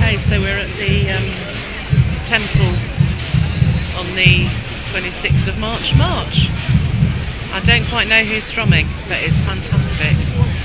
Okay, so we're at the temple on the 26th of March. I don't quite know who's strumming, but it's fantastic.